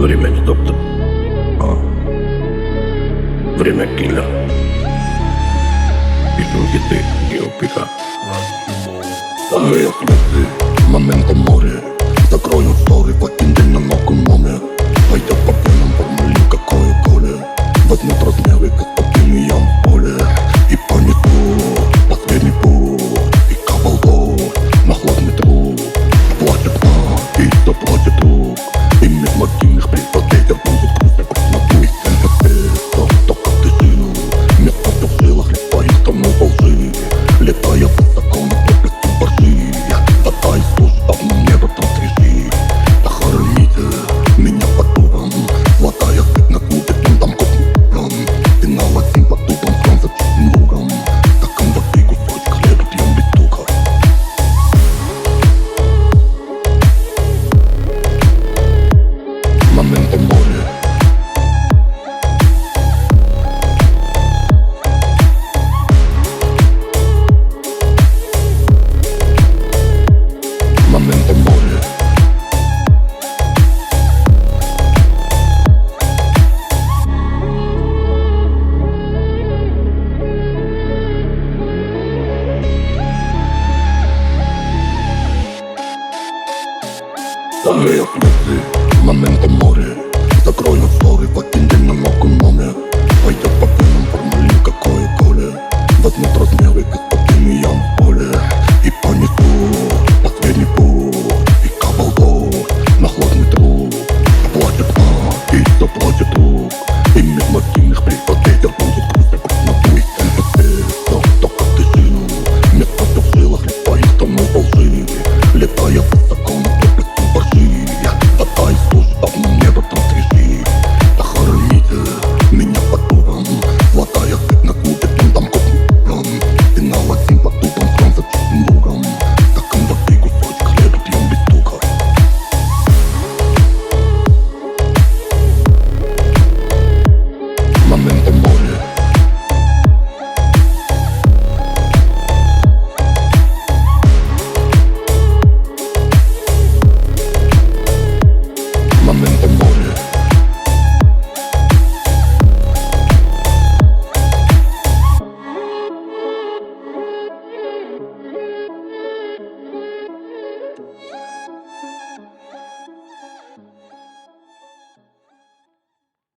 Время не доктор, а время киллер. Пишу хиты и упека. Твои слезы, моментом море. Закрою ссоры в один день на ногу номер. Пойдет по венам формулин какое поле. Возьмут размеры, как покину ям в поле. И понесу последний путь. И кавалдор на хладный труд. Платят на и заплатят друг. И мир мобильных предпоследер будет крутя как на путь. Это то, как ты жил. Место в силах лишь твоих стану полжи. Летая высоко на пропасти боржи. Вода из суставов небо там свежи. Похороните меня под дубом. Золотая сыпь на клубе, там копнут. Финал один под дубом, сром за чистым лугом. Стакан воды, кусочек хлеба, пьем без стука. Моментом море. Моментом море. Твои слезы, моментом море. Закрою ссоры в один день на ногу номер. Пойдет по венам формулин какое поле. Возьмут размеры, как покину ям в поле. И понесу последний путь. И кавалдор на хладный труд. Платят на и заплатят друг. И мир мобильных предпоследних.